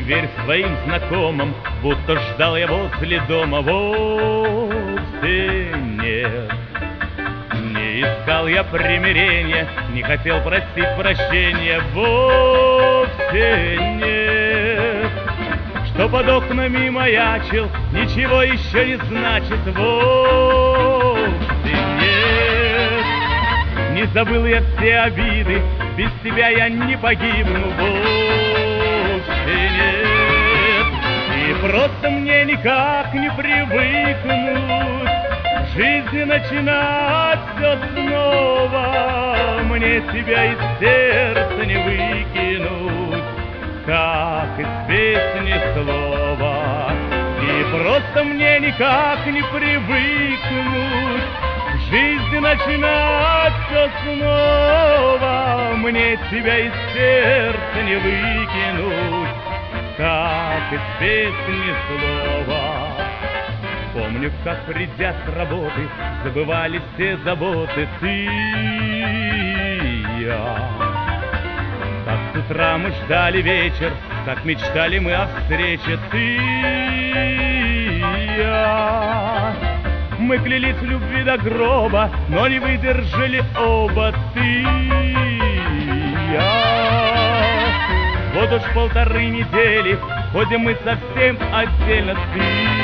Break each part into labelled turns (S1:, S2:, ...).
S1: верь своим знакомым, будто ждал я возле дома. Вовсе нет. Не искал я примирения, не хотел просить прощения. Вовсе нет. Что под окнами маячил, ничего еще не значит. Вовсе нет. Не забыл я все обиды, без тебя я не погибну. Вовсе нет. И просто мне никак не привыкнуть в жизни начинать все снова. Мне тебя из сердца не выкинуть, как из песни слова. И просто мне никак не привыкнуть в жизни начинать все снова. Мне тебя из сердца не выкинуть, как из песни слова. Помню, как, придя с работы, забывали все заботы ты и я. Как с утра мы ждали вечер, как мечтали мы о встрече ты и я. Мы клялись в любви до гроба, но не выдержали оба ты и я. Вот уж 1,5 недели ходим мы совсем отдельно ты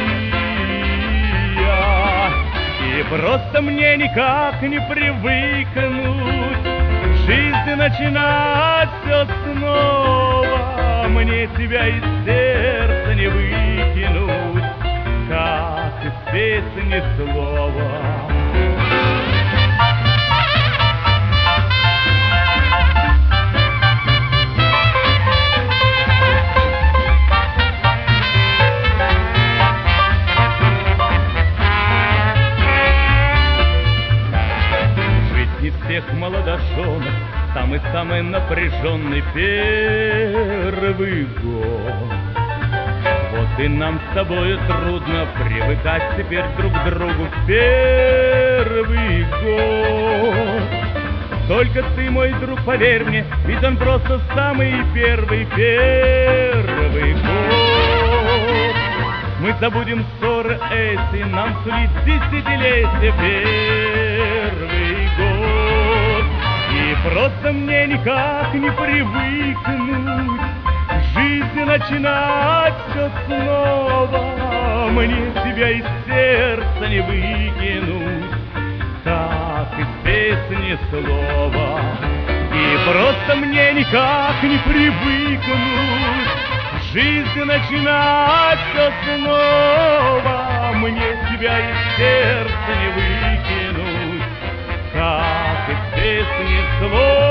S1: и я. И просто мне никак не привыкнуть в жизни начинать все снова. Мне тебя из сердца не выкинуть, как из песни слова. Всех молодоженов самый-самый напряженный первый год. Вот и нам с тобою трудно привыкать теперь друг к другу в первый год. Только ты, мой друг, поверь мне, ведь он просто самый первый год. Мы забудем ссоры эти, нам сулит десятилетие первый год. И просто мне никак не привыкнуть в жизни начинать все снова. Мне тебя из сердца не выкинуть, как из песни слова. И просто мне никак не привыкнуть в жизни начинать все снова. Мне тебя из сердца не выкинуть, как из песни слова.